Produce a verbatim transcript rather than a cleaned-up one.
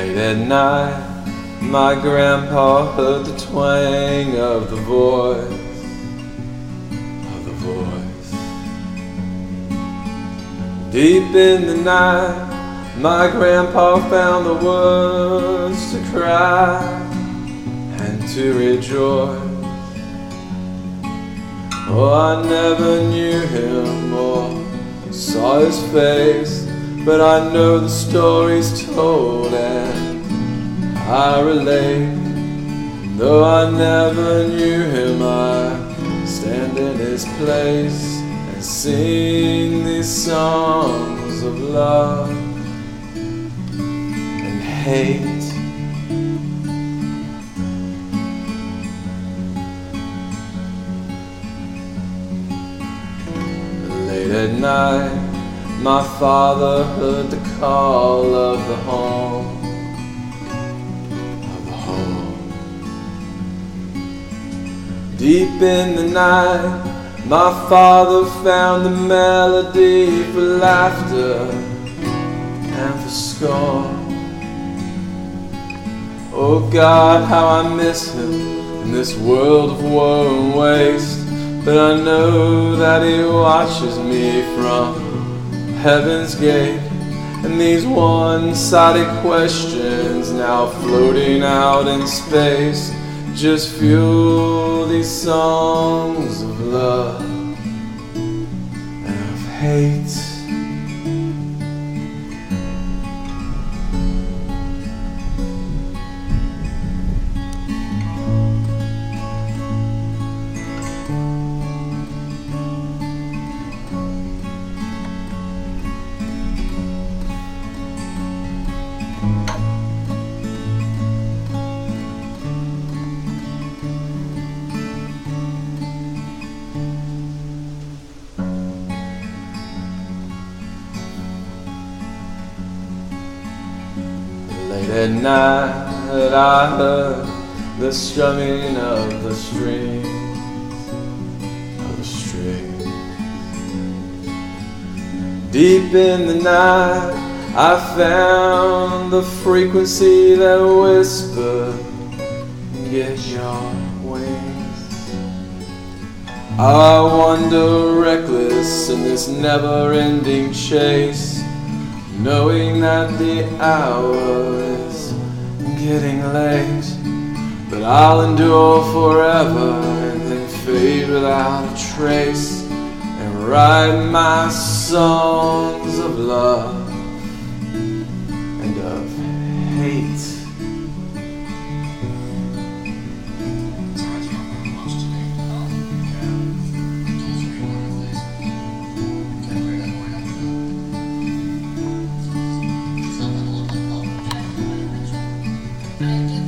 Late at night, my grandpa heard the twang of the voice, of the voice. Deep in the night, my grandpa found the words to cry and to rejoice. Oh, I never knew him or saw his face, but I know the stories told and I relate. Though I never knew him, I stand in his place and sing these songs of love and hate. Late at night, my father heard the call of the home, of the home. Deep in the night, my father found the melody for laughter and for scorn. Oh God, how I miss him in this world of woe and waste. But I know that he watches me from heaven's gate. And these one-sided questions now floating out in space just fuel these songs of love and of hate. Late at night I heard the strumming of the strings, of the strings. Deep in the night I found the frequency that whispered, get your wings. I wander reckless in this never-ending chase, knowing that the hour is getting late. But I'll endure forever and then fade without a trace and write my songs of love and of hate. Thank you.